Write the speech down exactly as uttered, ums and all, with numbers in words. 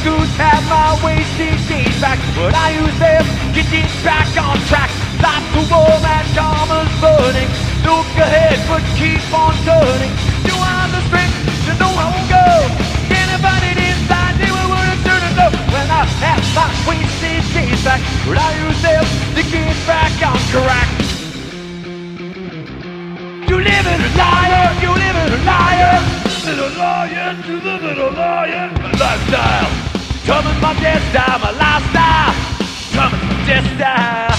good, have my wasted days back, but I use them, get it back on track. Lights are warm and karma's burning. Look ahead, but keep on turning. You have the strength to know how to go. Anybody inside, they will want to turn it up. When I have my wasted days back, but I use them to get back on track. You live in a liar, you live in a liar. Little liar to the little liar. My lifestyle, determines my death style, my lifestyle, determines my death style.